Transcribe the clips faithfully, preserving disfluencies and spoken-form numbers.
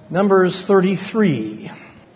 Numbers thirty-three.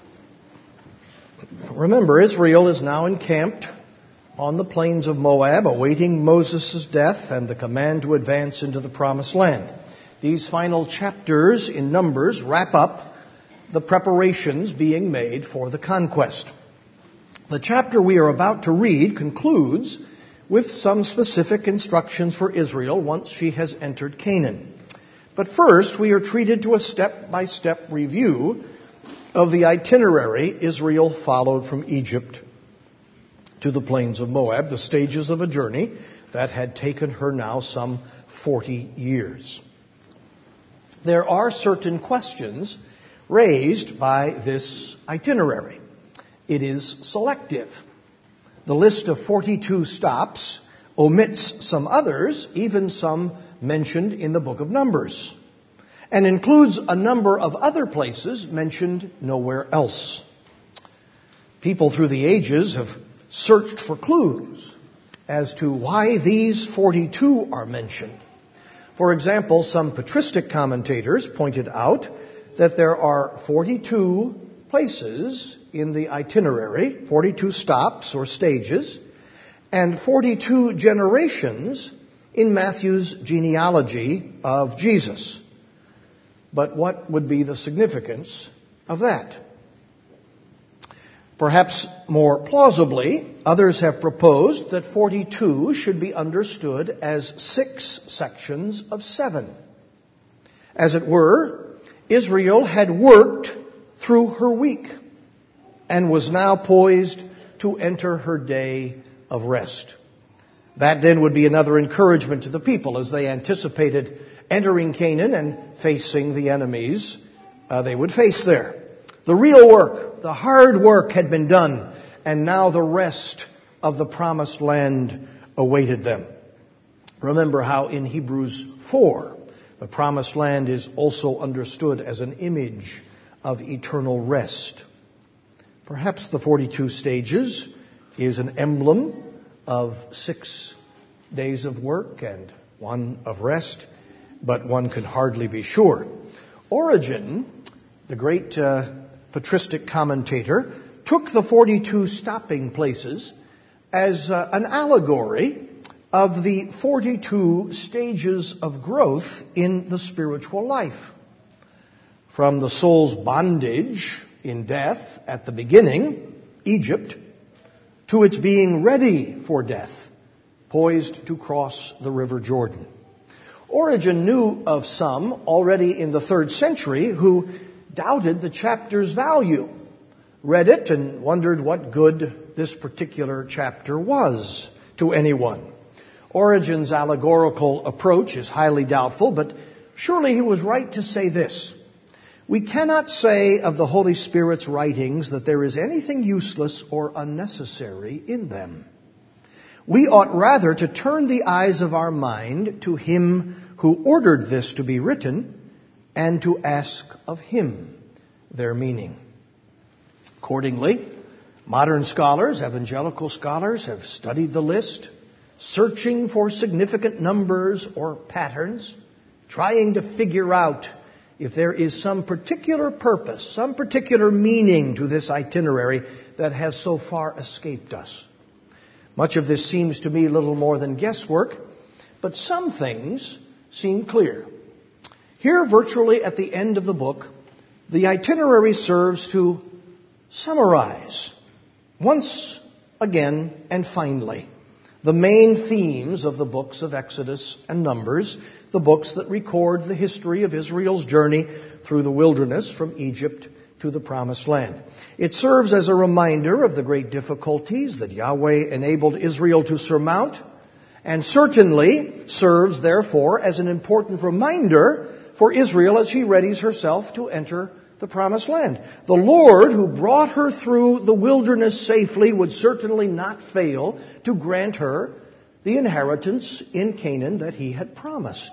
Remember, Israel is now encamped on the plains of Moab, awaiting Moses' death and the command to advance into the Promised Land. These final chapters in Numbers wrap up the preparations being made for the conquest. The chapter we are about to read concludes with some specific instructions for Israel once she has entered Canaan. But first, we are treated to a step-by-step review of the itinerary Israel followed from Egypt to the plains of Moab, the stages of a journey that had taken her now some forty years. There are certain questions raised by this itinerary. It is selective. The list of forty-two stops omits some others, even some mentioned in the book of Numbers, and includes a number of other places mentioned nowhere else. People through the ages have searched for clues as to why these forty-two are mentioned. For example, some patristic commentators pointed out that there are forty-two places in the itinerary, forty-two stops or stages, and forty-two generations in Matthew's genealogy of Jesus. But what would be the significance of that? Perhaps more plausibly, others have proposed that forty-two should be understood as six sections of seven. As it were, Israel had worked through her week and was now poised to enter her day of rest. That then would be another encouragement to the people as they anticipated entering Canaan and facing the enemies uh, they would face there. The real work, the hard work had been done, and now the rest of the promised land awaited them. Remember how in Hebrews four, the promised land is also understood as an image of eternal rest. Perhaps the forty-two stages is an emblem of six days of work and one of rest, but one can hardly be sure. Origen, the great uh, patristic commentator, took the forty-two stopping places as uh, an allegory of the forty-two stages of growth in the spiritual life. From the soul's bondage in death at the beginning, Egypt, to its being ready for death, poised to cross the river Jordan. Origen knew of some already in the third century who doubted the chapter's value, read it and wondered what good this particular chapter was to anyone. Origen's allegorical approach is highly doubtful, but surely he was right to say this: we cannot say of the Holy Spirit's writings that there is anything useless or unnecessary in them. We ought rather to turn the eyes of our mind to Him who ordered this to be written and to ask of Him their meaning. Accordingly, modern scholars, evangelical scholars, have studied the list, searching for significant numbers or patterns, trying to figure out if there is some particular purpose, some particular meaning to this itinerary that has so far escaped us. Much of this seems to me little more than guesswork, but some things seem clear. Here, virtually at the end of the book, the itinerary serves to summarize, once again and finally, the main themes of the books of Exodus and Numbers, the books that record the history of Israel's journey through the wilderness from Egypt to the Promised Land. It serves as a reminder of the great difficulties that Yahweh enabled Israel to surmount, and certainly serves, therefore, as an important reminder for Israel as she readies herself to enter the Promised Land. The Lord, who brought her through the wilderness safely, would certainly not fail to grant her the inheritance in Canaan that He had promised.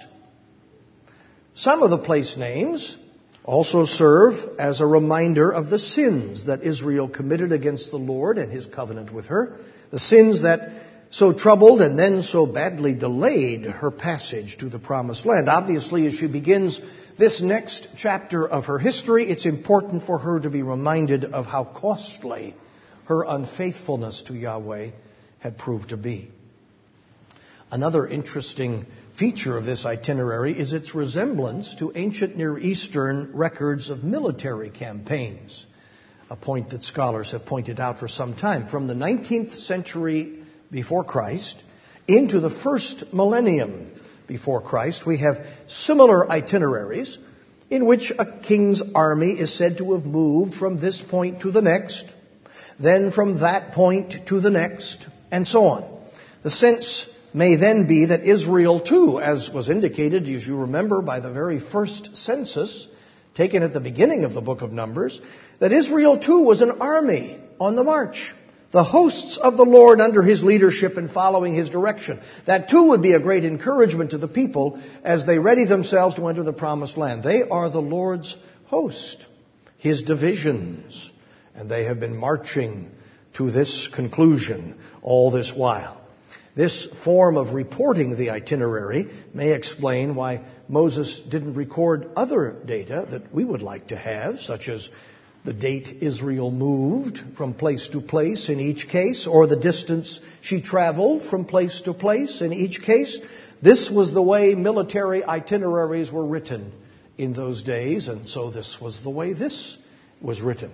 Some of the place names also serve as a reminder of the sins that Israel committed against the Lord and His covenant with her, the sins that so troubled and then so badly delayed her passage to the Promised Land. Obviously, as she begins this next chapter of her history, it's important for her to be reminded of how costly her unfaithfulness to Yahweh had proved to be. Another interesting feature of this itinerary is its resemblance to ancient Near Eastern records of military campaigns, a point that scholars have pointed out for some time. From the nineteenth century before Christ into the first millennium before Christ, we have similar itineraries in which a king's army is said to have moved from this point to the next, then from that point to the next, and so on. The sense may then be that Israel too, as was indicated, as you remember, by the very first census taken at the beginning of the book of Numbers, that Israel too was an army on the march. The hosts of the Lord under his leadership and following his direction. That too would be a great encouragement to the people as they ready themselves to enter the promised land. They are the Lord's host, his divisions, and they have been marching to this conclusion all this while. This form of reporting the itinerary may explain why Moses didn't record other data that we would like to have, such as the date Israel moved from place to place in each case, or the distance she traveled from place to place in each case. This was the way military itineraries were written in those days, and so this was the way this was written.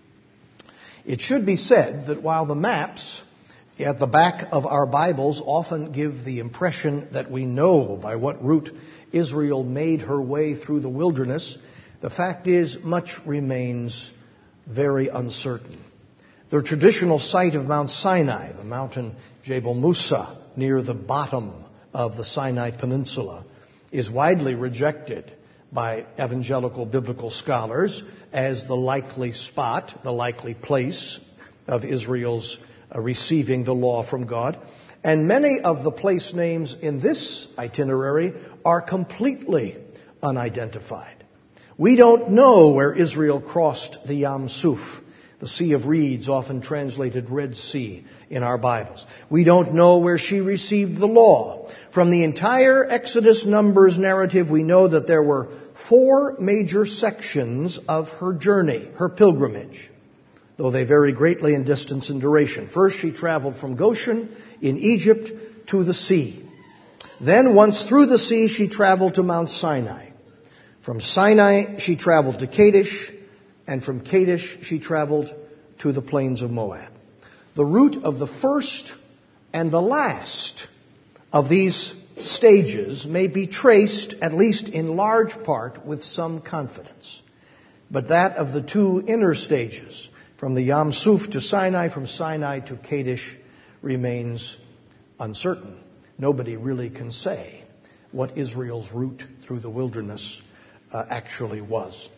It should be said that while the maps at the back of our Bibles often give the impression that we know by what route Israel made her way through the wilderness, the fact is much remains very uncertain. The traditional site of Mount Sinai, the mountain Jebel Musa, near the bottom of the Sinai Peninsula, is widely rejected by evangelical biblical scholars as the likely spot, the likely place of Israel's uh, receiving the law from God. And many of the place names in this itinerary are completely unidentified. We don't know where Israel crossed the Yam Suf, the Sea of Reeds, often translated Red Sea in our Bibles. We don't know where she received the law. From the entire Exodus Numbers narrative, we know that there were four major sections of her journey, her pilgrimage, though they vary greatly in distance and duration. First, she traveled from Goshen in Egypt to the sea. Then, once through the sea, she traveled to Mount Sinai. From Sinai, she traveled to Kadesh, and from Kadesh, she traveled to the plains of Moab. The route of the first and the last of these stages may be traced, at least in large part, with some confidence. But that of the two inner stages, from the Yam Suf to Sinai, from Sinai to Kadesh, remains uncertain. Nobody really can say what Israel's route through the wilderness uh, actually was.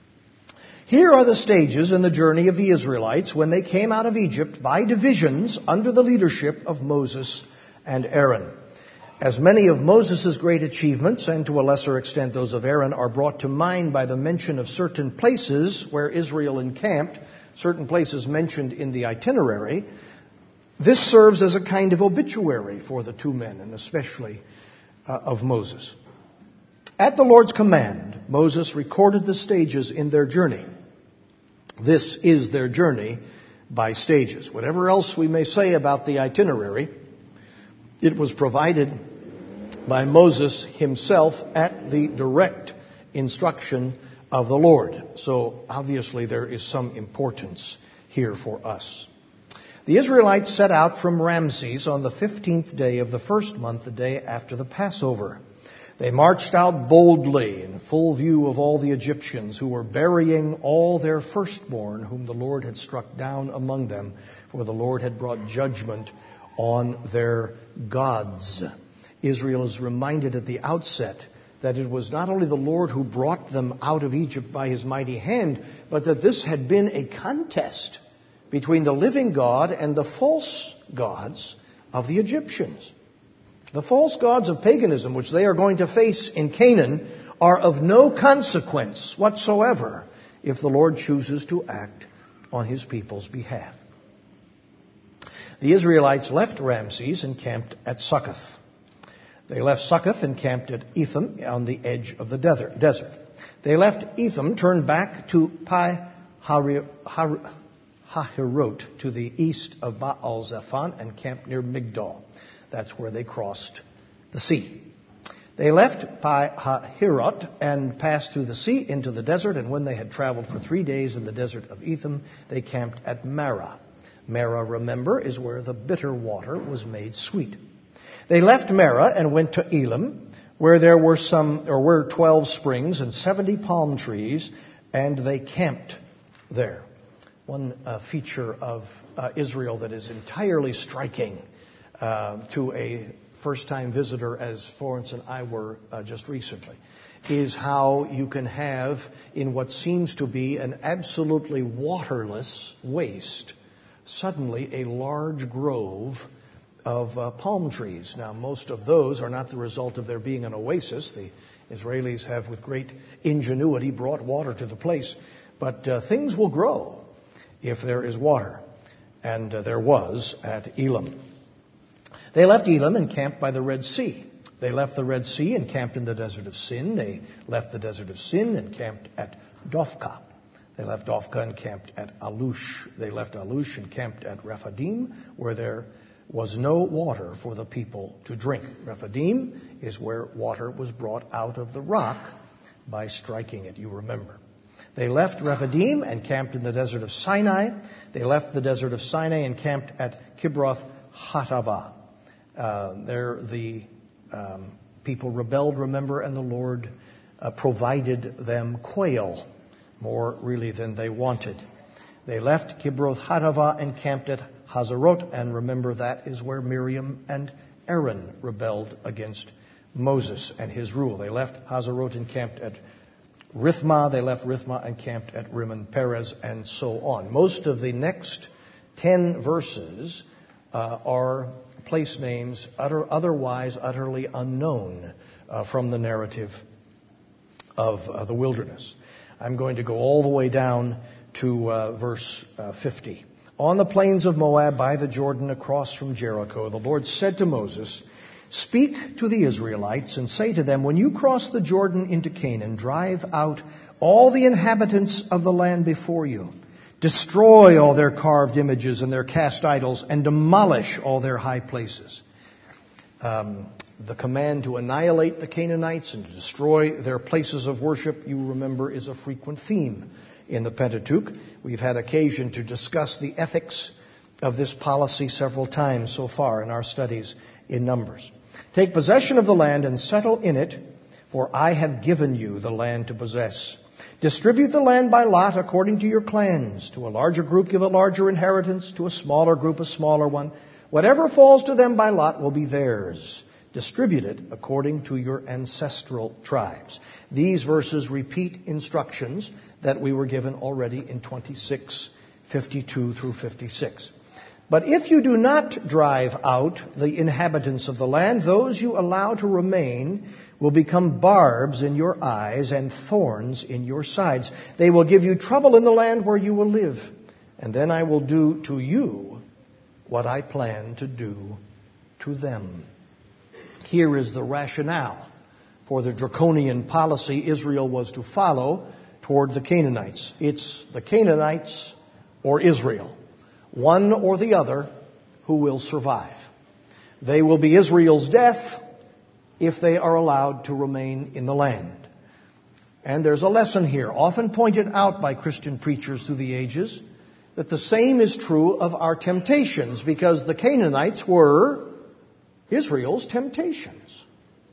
Here are the stages in the journey of the Israelites when they came out of Egypt by divisions under the leadership of Moses and Aaron. As many of Moses' great achievements, and to a lesser extent those of Aaron, are brought to mind by the mention of certain places where Israel encamped, certain places mentioned in the itinerary, this serves as a kind of obituary for the two men, and especially uh, of Moses. At the Lord's command, Moses recorded the stages in their journey. This is their journey by stages. Whatever else we may say about the itinerary, it was provided by Moses himself at the direct instruction of the Lord. So obviously there is some importance here for us. The Israelites set out from Ramses on the fifteenth day of the first month, the day after the Passover. They marched out boldly in full view of all the Egyptians who were burying all their firstborn whom the Lord had struck down among them, for the Lord had brought judgment on their gods. Israel is reminded at the outset that it was not only the Lord who brought them out of Egypt by his mighty hand, but that this had been a contest between the living God and the false gods of the Egyptians. The false gods of paganism, which they are going to face in Canaan, are of no consequence whatsoever if the Lord chooses to act on his people's behalf. The Israelites left Ramses and camped at Succoth. They left Succoth and camped at Etham on the edge of the desert. They left Etham, turned back to Pi Hahirot to the east of Baal-Zephon, and camped near Migdol. That's where they crossed the sea. They left Pi Hahirot and passed through the sea into the desert, and when they had traveled for three days in the desert of Etham, they camped at Marah. Marah, remember, is where the bitter water was made sweet. They left Marah and went to Elim, where there were some, or were twelve springs and seventy palm trees, and they camped there. One uh, feature of uh, Israel that is entirely striking uh, to a first-time visitor, as Florence and I were uh, just recently, is how you can have, in what seems to be an absolutely waterless waste, suddenly a large grove of uh, palm trees. Now, most of those are not the result of there being an oasis. The Israelis have, with great ingenuity, brought water to the place. But uh, things will grow if there is water. And uh, there was at Elim. They left Elim and camped by the Red Sea. They left the Red Sea and camped in the desert of Sin. They left the desert of Sin and camped at Dophkah. They left Dophkah and camped at Alush. They left Alush and camped at Rephidim, where there was no water for the people to drink. Rephidim is where water was brought out of the rock by striking it, you remember. They left Rephidim and camped in the desert of Sinai. They left the desert of Sinai and camped at Kibroth Hattaavah. Uh, there the um, people rebelled, remember, and the Lord uh, provided them quail, more really than they wanted. They left Kibroth Hattaavah and camped at Hazarot, and remember that is where Miriam and Aaron rebelled against Moses and his rule. They left Hazarot and camped at Rithmah. They left Rithmah and camped at Rimmon Perez, and so on. Most of the next ten verses uh, are place names utter, otherwise utterly unknown uh, from the narrative of uh, the wilderness. I'm going to go all the way down to uh, verse uh, fifty. On the plains of Moab by the Jordan across from Jericho, the Lord said to Moses, "Speak to the Israelites and say to them, when you cross the Jordan into Canaan, drive out all the inhabitants of the land before you. Destroy all their carved images and their cast idols, and demolish all their high places." Um, the command to annihilate the Canaanites and to destroy their places of worship, you remember, is a frequent theme in the Pentateuch. We've had occasion to discuss the ethics of this policy several times so far in our studies in Numbers. "Take possession of the land and settle in it, for I have given you the land to possess. Distribute the land by lot according to your clans. To a larger group give a larger inheritance, to a smaller group a smaller one. Whatever falls to them by lot will be theirs. Distribute it according to your ancestral tribes." These verses repeat instructions that we were given already in twenty-six, fifty-two through fifty-six. "But if you do not drive out the inhabitants of the land, those you allow to remain will become barbs in your eyes and thorns in your sides. They will give you trouble in the land where you will live. And then I will do to you what I plan to do to them." Here is the rationale for the draconian policy Israel was to follow toward the Canaanites. It's the Canaanites or Israel, one or the other, who will survive. They will be Israel's death if they are allowed to remain in the land. And there's a lesson here, often pointed out by Christian preachers through the ages, that the same is true of our temptations, because the Canaanites were Israel's temptations.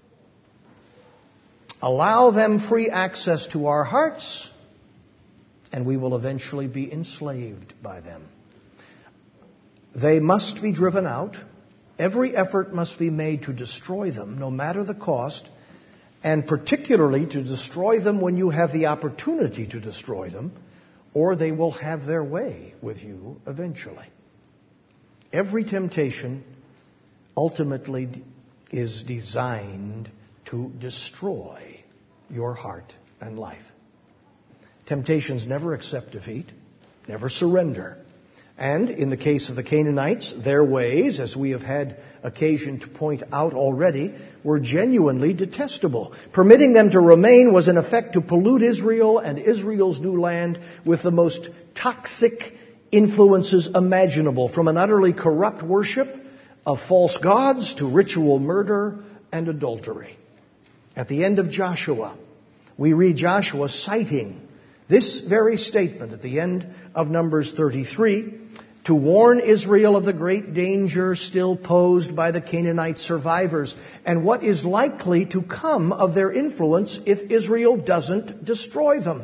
Allow them free access to our hearts, and we will eventually be enslaved by them. They must be driven out. Every effort must be made to destroy them, no matter the cost, and particularly to destroy them when you have the opportunity to destroy them, or they will have their way with you eventually. Every temptation ultimately is designed to destroy your heart and life. Temptations never accept defeat, never surrender. And in the case of the Canaanites, their ways, as we have had occasion to point out already, were genuinely detestable. Permitting them to remain was in effect to pollute Israel and Israel's new land with the most toxic influences imaginable, from an utterly corrupt worship of false gods to ritual murder and adultery. At the end of Joshua, we read Joshua citing this very statement at the end of Numbers thirty-three to warn Israel of the great danger still posed by the Canaanite survivors and what is likely to come of their influence if Israel doesn't destroy them.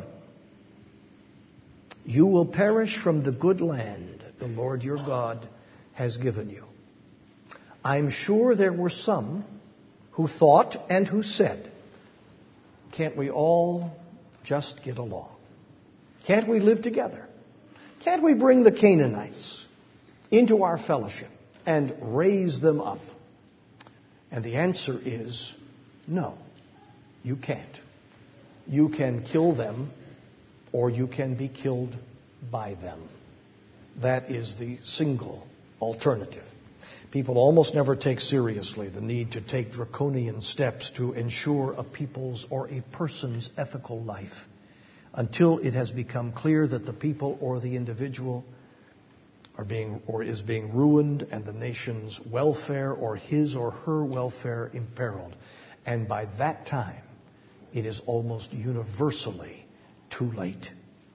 You will perish from the good land the Lord your God has given you. I'm sure there were some who thought and who said, can't we all just get along? Can't we live together? Can't we bring the Canaanites into our fellowship and raise them up? And the answer is no, you can't. You can kill them or you can be killed by them. That is the single alternative. People almost never take seriously the need to take draconian steps to ensure a people's or a person's ethical life until it has become clear that the people or the individual are being or is being ruined and the nation's welfare or his or her welfare imperiled. And by that time, it is almost universally too late.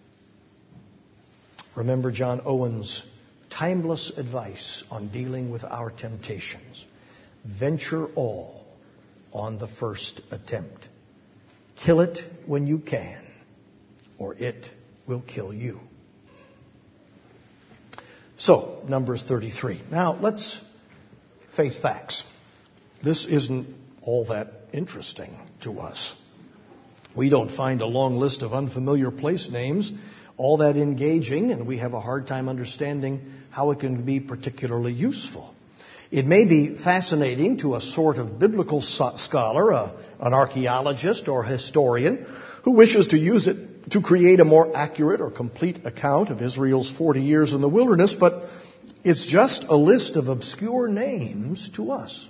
Remember John Owen's timeless advice on dealing with our temptations. Venture all on the first attempt. Kill it when you can, or it will kill you. So, Numbers thirty-three. Now, let's face facts. This isn't all that interesting to us. We don't find a long list of unfamiliar place names all that engaging, and we have a hard time understanding how it can be particularly useful. It may be fascinating to a sort of biblical scholar, a, an archaeologist or historian, who wishes to use it to create a more accurate or complete account of Israel's forty years in the wilderness, but it's just a list of obscure names to us.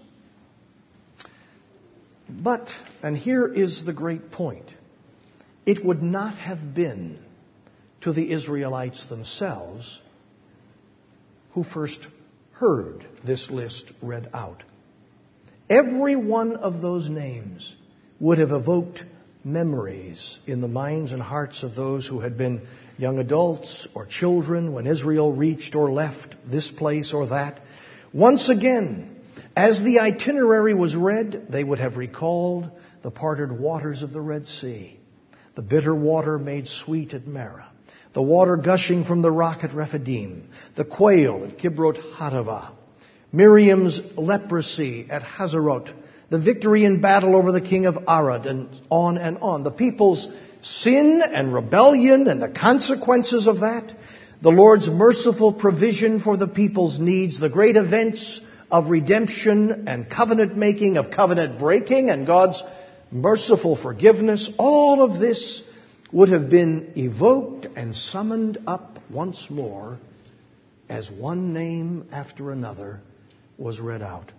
But, and here is the great point, it would not have been to the Israelites themselves who first heard this list read out. Every one of those names would have evoked memories in the minds and hearts of those who had been young adults or children when Israel reached or left this place or that. Once again, as the itinerary was read, they would have recalled the parted waters of the Red Sea, the bitter water made sweet at Marah, the water gushing from the rock at Rephidim, the quail at Kibrot Hattavah, Miriam's leprosy at Hazarot, the victory in battle over the king of Arad, and on and on. The people's sin and rebellion and the consequences of that, the Lord's merciful provision for the people's needs, the great events of redemption and covenant making, of covenant breaking, and God's merciful forgiveness, all of this would have been evoked and summoned up once more as one name after another was read out.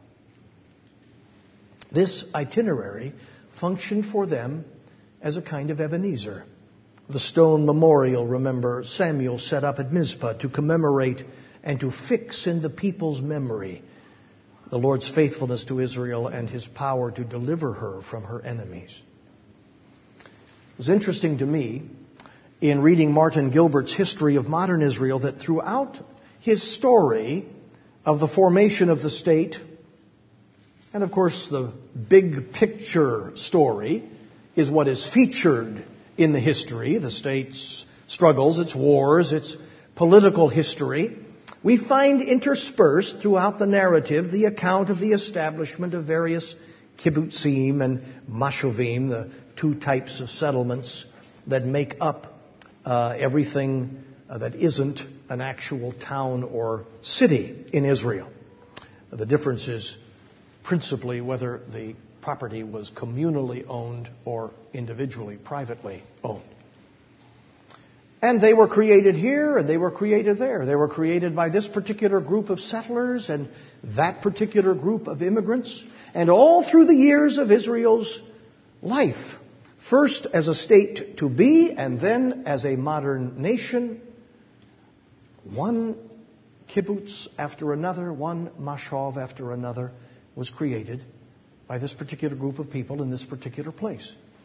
This itinerary functioned for them as a kind of Ebenezer. The stone memorial, remember, Samuel set up at Mizpah to commemorate and to fix in the people's memory the Lord's faithfulness to Israel and his power to deliver her from her enemies. It was interesting to me in reading Martin Gilbert's History of Modern Israel that throughout his story of the formation of the state, and of course the big picture story is what is featured in the history, the state's struggles, its wars, its political history, we find interspersed throughout the narrative the account of the establishment of various kibbutzim and mashuvim, the two types of settlements that make up uh, everything uh, that isn't an actual town or city in Israel. The difference is principally whether the property was communally owned or individually, privately owned. And they were created here and they were created there. They were created by this particular group of settlers and that particular group of immigrants. And all through the years of Israel's life, first as a state to be and then as a modern nation, one kibbutz after another, one mashov after another was created by this particular group of people in this particular place.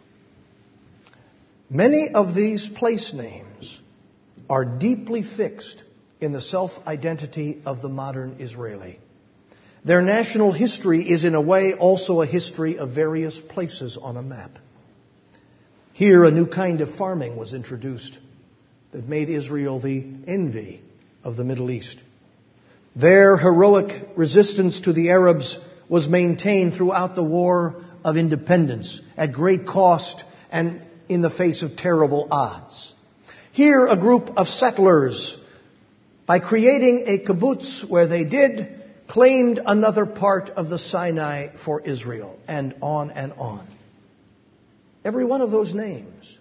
Many of these place names are deeply fixed in the self-identity of the modern Israeli. Their national history is in a way also a history of various places on a map. Here a new kind of farming was introduced that made Israel the envy of the Middle East. Their heroic resistance to the Arabs was maintained throughout the War of Independence at great cost and in the face of terrible odds. Here, a group of settlers, by creating a kibbutz where they did, claimed another part of the Sinai for Israel, and on and on. Every one of those names,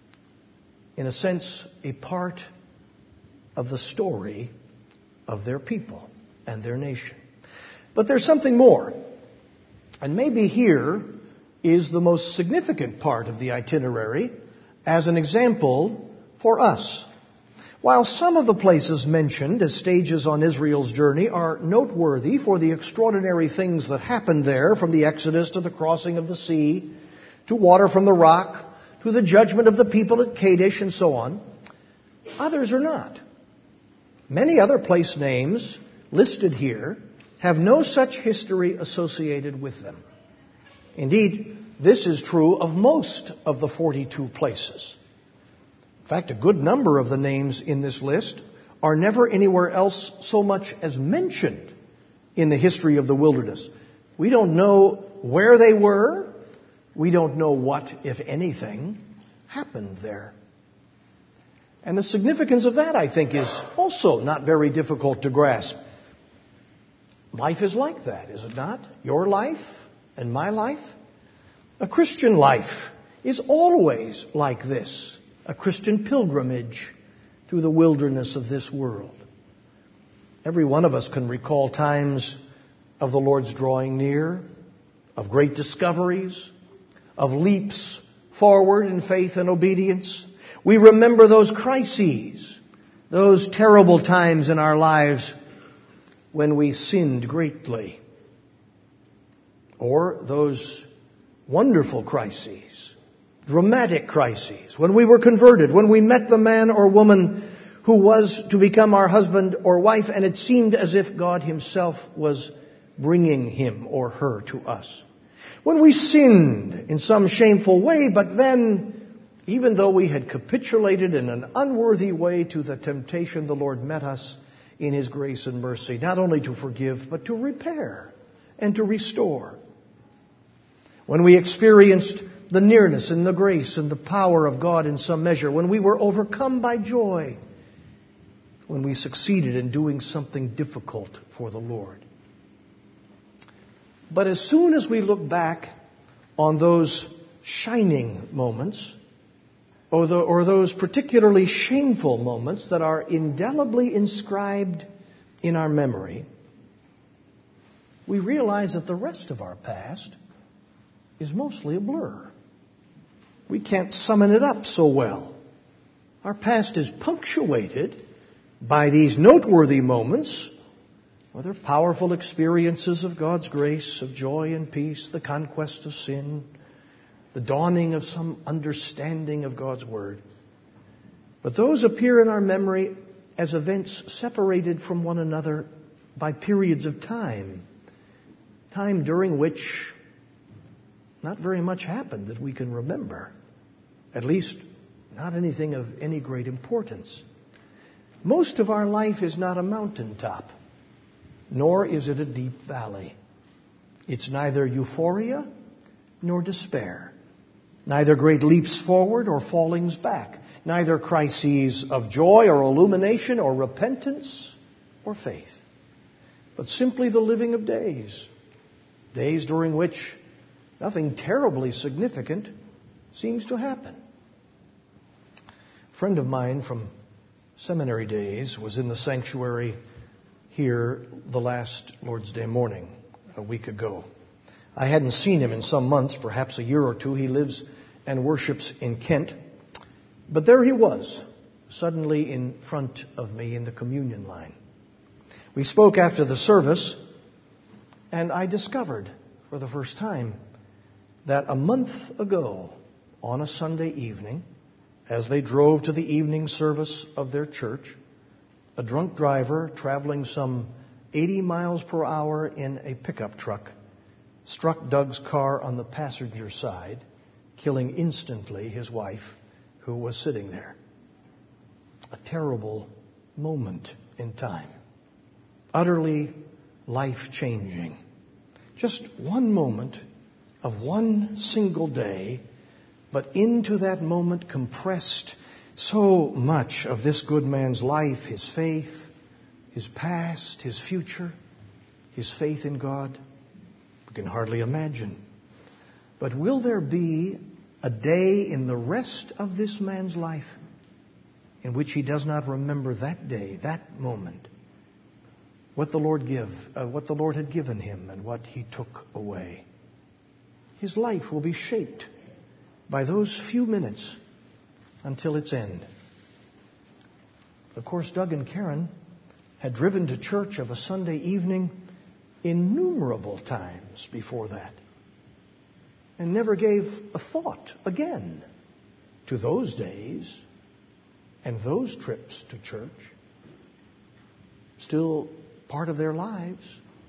in a sense, a part of the story of their people and their nation. But there's something more. And maybe here is the most significant part of the itinerary as an example for us. While some of the places mentioned as stages on Israel's journey are noteworthy for the extraordinary things that happened there, from the Exodus to the crossing of the sea, to water from the rock, to the judgment of the people at Kadesh and so on, others are not. Many other place names listed here have no such history associated with them. Indeed, this is true of most of the forty-two places. In fact, a good number of the names in this list are never anywhere else so much as mentioned in the history of the wilderness. We don't know where they were. We don't know what, if anything, happened there. And the significance of that, I think, is also not very difficult to grasp. Life is like that, is it not? Your life and my life. A Christian life is always like this, a Christian pilgrimage through the wilderness of this world. Every one of us can recall times of the Lord's drawing near, of great discoveries, of leaps forward in faith and obedience. We remember those crises, those terrible times in our lives when we sinned greatly, or those wonderful crises, dramatic crises, when we were converted, when we met the man or woman who was to become our husband or wife, and it seemed as if God Himself was bringing him or her to us. When we sinned in some shameful way, but then, even though we had capitulated in an unworthy way to the temptation, the Lord met us in His grace and mercy, not only to forgive, but to repair and to restore. When we experienced the nearness and the grace and the power of God in some measure, when we were overcome by joy, when we succeeded in doing something difficult for the Lord. But as soon as we look back on those shining moments, or, the, or those particularly shameful moments that are indelibly inscribed in our memory, we realize that the rest of our past is mostly a blur. We can't summon it up so well. Our past is punctuated by these noteworthy moments, whether powerful experiences of God's grace, of joy and peace, the conquest of sin, the dawning of some understanding of God's Word. But those appear in our memory as events separated from one another by periods of time, time during which not very much happened that we can remember, at least not anything of any great importance. Most of our life is not a mountaintop, nor is it a deep valley. It's neither euphoria nor despair, neither great leaps forward or fallings back, neither crises of joy or illumination or repentance or faith, but simply the living of days, days during which nothing terribly significant seems to happen. A friend of mine from seminary days was in the sanctuary here the last Lord's Day morning, a week ago. I hadn't seen him in some months, perhaps a year or two. He lives and worships in Kent. But there he was, suddenly in front of me in the communion line. We spoke after the service, and I discovered for the first time that a month ago, on a Sunday evening, as they drove to the evening service of their church, a drunk driver traveling some eighty miles per hour in a pickup truck struck Doug's car on the passenger side, killing instantly his wife, who was sitting there. A terrible moment in time. Utterly life-changing. Just one moment of one single day, but into that moment compressed so much of this good man's life, his faith, his past, his future, his faith in God. We can hardly imagine. But will there be a day in the rest of this man's life in which he does not remember that day, that moment, what the Lord give, uh, what the Lord had given him and what he took away? His life will be shaped by those few minutes until its end. Of course, Doug and Karen had driven to church of a Sunday evening innumerable times before that, and never gave a thought again to those days and those trips to church. Still part of their lives.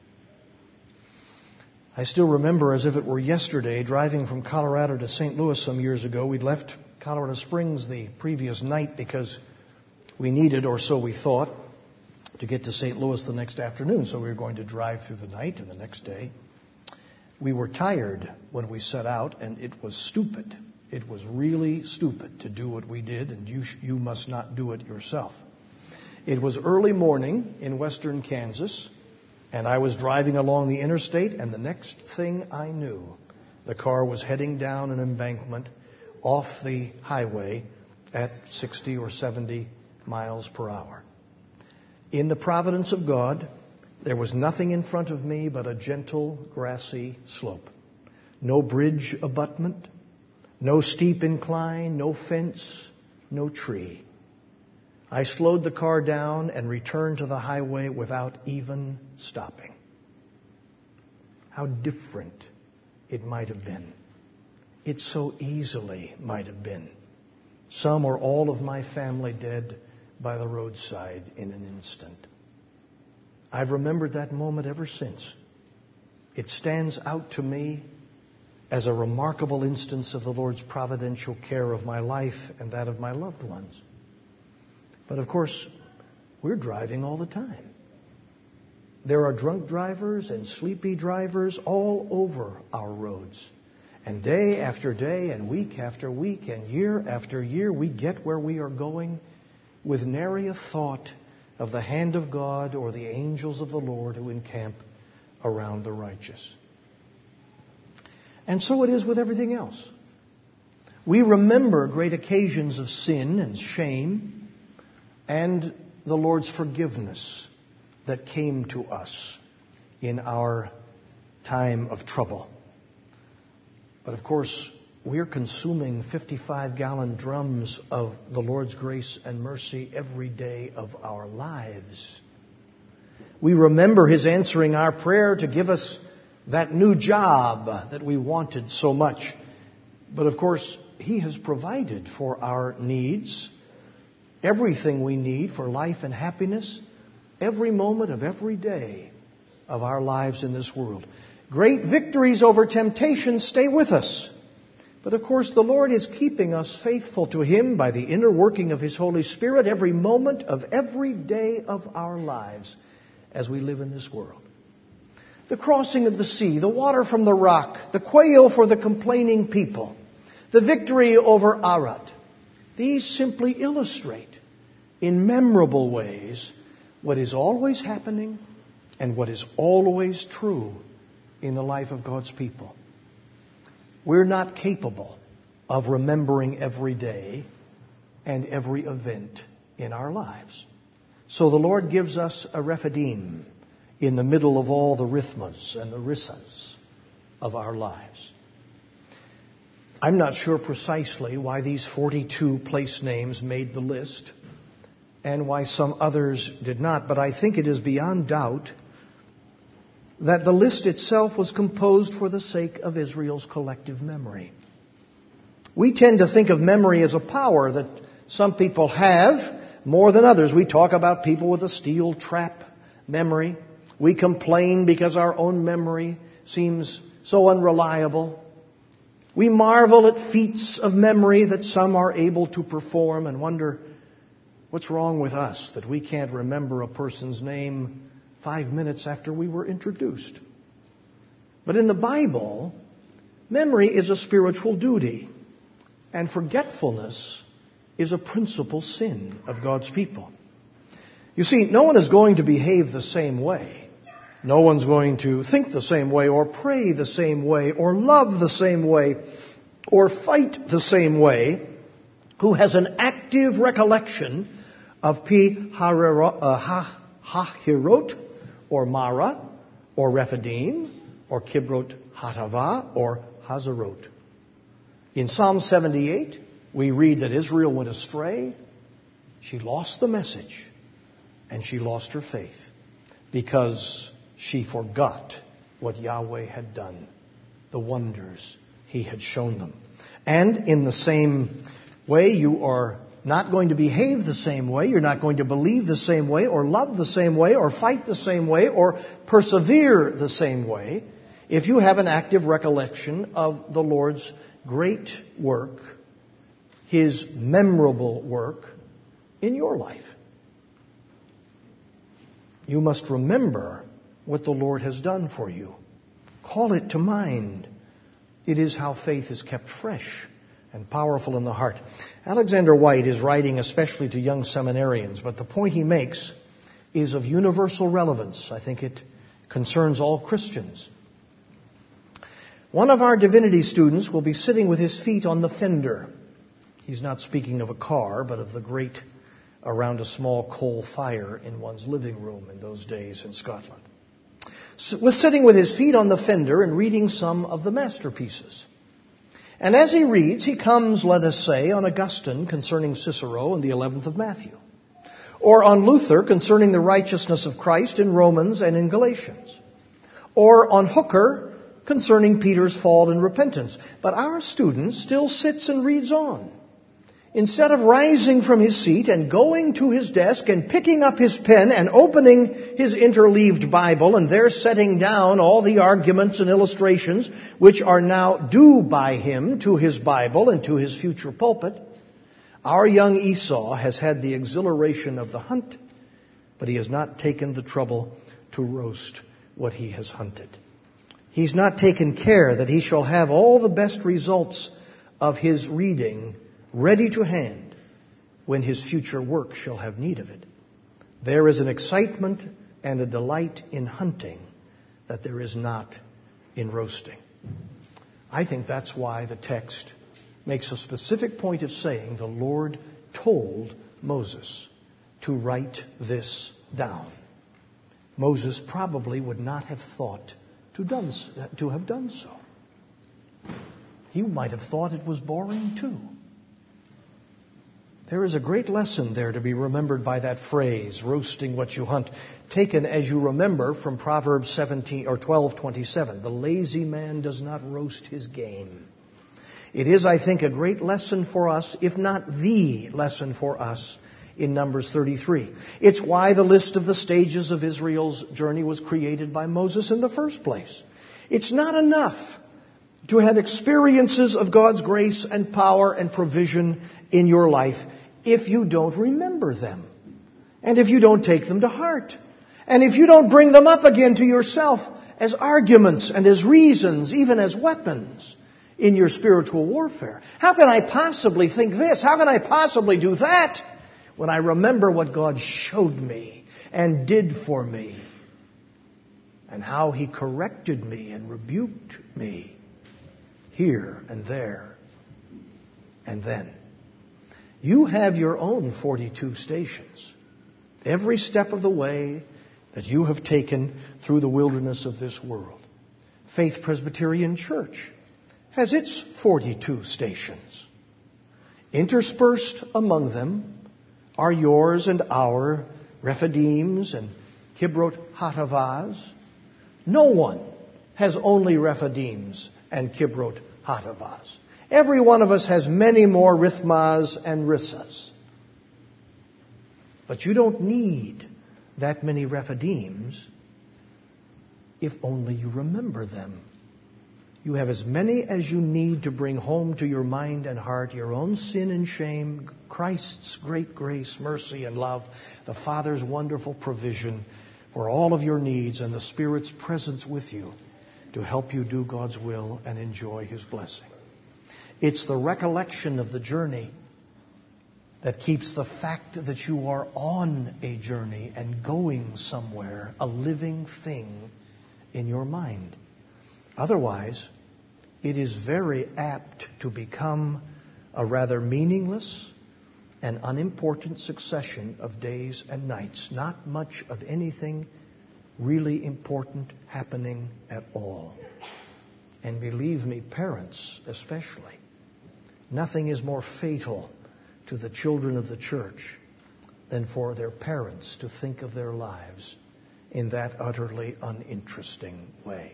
I still remember as if it were yesterday, driving from Colorado to Saint Louis some years ago. We'd left Colorado Springs the previous night because we needed, or so we thought, to get to Saint Louis the next afternoon. So we were going to drive through the night and the next day. We were tired when we set out, and it was stupid. It was really stupid to do what we did, and you, sh- you must not do it yourself. It was early morning in western Kansas, and I was driving along the interstate, and the next thing I knew, the car was heading down an embankment off the highway at sixty or seventy miles per hour. In the providence of God, there was nothing in front of me but a gentle, grassy slope. No bridge abutment, no steep incline, no fence, no tree. I slowed the car down and returned to the highway without even stopping. How different it might have been. It so easily might have been. Some or all of my family dead by the roadside in an instant. I've remembered that moment ever since. It stands out to me as a remarkable instance of the Lord's providential care of my life and that of my loved ones. But of course, we're driving all the time. There are drunk drivers and sleepy drivers all over our roads. And day after day and week after week and year after year, we get where we are going with nary a thought of the hand of God or the angels of the Lord who encamp around the righteous. And so it is with everything else. We remember great occasions of sin and shame and the Lord's forgiveness that came to us in our time of trouble. But of course, we're consuming fifty-five gallon drums of the Lord's grace and mercy every day of our lives. We remember His answering our prayer to give us that new job that we wanted so much. But of course, He has provided for our needs, everything we need for life and happiness, every moment of every day of our lives in this world. Great victories over temptation stay with us. But of course, the Lord is keeping us faithful to Him by the inner working of His Holy Spirit every moment of every day of our lives as we live in this world. The crossing of the sea, the water from the rock, the quail for the complaining people, the victory over Arad. These simply illustrate in memorable ways what is always happening and what is always true in the life of God's people. We're not capable of remembering every day, and every event in our lives. So the Lord gives us a Rephidim in the middle of all the rithmas and the rissas of our lives. I'm not sure precisely why these forty-two place names made the list and why some others did not, but I think it is beyond doubt that the list itself was composed for the sake of Israel's collective memory. We tend to think of memory as a power that some people have more than others. We talk about people with a steel trap memory. We complain because our own memory seems so unreliable. We marvel at feats of memory that some are able to perform and wonder, what's wrong with us that we can't remember a person's name five minutes after we were introduced? But in the Bible, memory is a spiritual duty, and forgetfulness is a principal sin of God's people. You see, no one is going to behave the same way. No one's going to think the same way, or pray the same way, or love the same way, or fight the same way, who has an active recollection of Pi Hahirot, or Mara, or Rephidim, or Kibrot Hatava, or Hazarot. In Psalm seventy-eight, we read that Israel went astray. She lost the message, and she lost her faith, because she forgot what Yahweh had done, the wonders He had shown them. And in the same way, you are not going to behave the same way, you're not going to believe the same way, or love the same way, or fight the same way, or persevere the same way, if you have an active recollection of the Lord's great work, His memorable work in your life. You must remember what the Lord has done for you. Call it to mind. It is how faith is kept fresh and powerful in the heart. Alexander White is writing especially to young seminarians, but the point he makes is of universal relevance. I think it concerns all Christians. One of our divinity students will be sitting with his feet on the fender. He's not speaking of a car, but of the grate around a small coal fire in one's living room in those days in Scotland. Was sitting with his feet on the fender and reading some of the masterpieces. And as he reads, he comes, let us say, on Augustine concerning Cicero in the eleventh of Matthew, or on Luther concerning the righteousness of Christ in Romans and in Galatians, or on Hooker concerning Peter's fall and repentance. But our student still sits and reads on. Instead of rising from his seat and going to his desk and picking up his pen and opening his interleaved Bible and there setting down all the arguments and illustrations which are now due by him to his Bible and to his future pulpit, our young Esau has had the exhilaration of the hunt, but he has not taken the trouble to roast what he has hunted. He's not taken care that he shall have all the best results of his reading ready to hand when his future work shall have need of it. There is an excitement and a delight in hunting that there is not in roasting. I think that's why the text makes a specific point of saying the Lord told Moses to write this down. Moses probably would not have thought to, done, to have done so. He might have thought it was boring too. There is a great lesson there to be remembered by that phrase, roasting what you hunt, taken, as you remember, from Proverbs seventeen or twelve twenty-seven. The lazy man does not roast his game. It is, I think, a great lesson for us, if not the lesson for us, in Numbers thirty-three. It's why the list of the stages of Israel's journey was created by Moses in the first place. It's not enough to have experiences of God's grace and power and provision in your life if you don't remember them, and if you don't take them to heart, and if you don't bring them up again to yourself as arguments and as reasons, even as weapons in your spiritual warfare. How can I possibly think this? How can I possibly do that when I remember what God showed me and did for me, and how He corrected me and rebuked me here and there and then? You have your own forty-two stations. Every step of the way that you have taken through the wilderness of this world. Faith Presbyterian Church has its forty-two stations. Interspersed among them are yours and our Rephadims and Kibrot Hatavas. No one has only Rephadims and Kibrot Hatavas. Every one of us has many more Rithmas and Rissas. But you don't need that many Rephadims if only you remember them. You have as many as you need to bring home to your mind and heart your own sin and shame, Christ's great grace, mercy, and love, the Father's wonderful provision for all of your needs, and the Spirit's presence with you to help you do God's will and enjoy His blessing. It's the recollection of the journey that keeps the fact that you are on a journey and going somewhere, a living thing, in your mind. Otherwise, it is very apt to become a rather meaningless and unimportant succession of days and nights. Not much of anything really important happening at all. And believe me, parents especially, nothing is more fatal to the children of the church than for their parents to think of their lives in that utterly uninteresting way.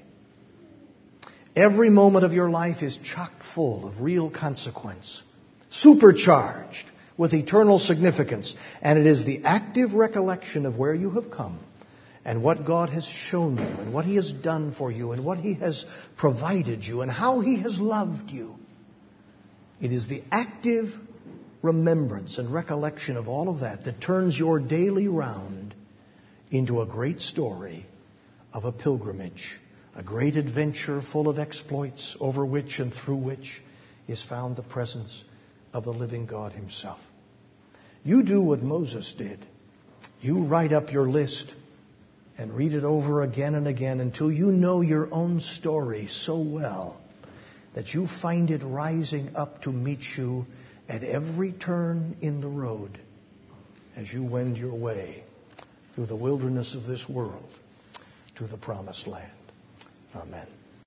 Every moment of your life is chock full of real consequence, supercharged with eternal significance, and it is the active recollection of where you have come and what God has shown you and what He has done for you and what He has provided you and how He has loved you. It is the active remembrance and recollection of all of that that turns your daily round into a great story of a pilgrimage, a great adventure full of exploits over which and through which is found the presence of the living God Himself. You do what Moses did. You write up your list and read it over again and again until you know your own story so well that you find it rising up to meet you at every turn in the road as you wend your way through the wilderness of this world to the promised land. Amen.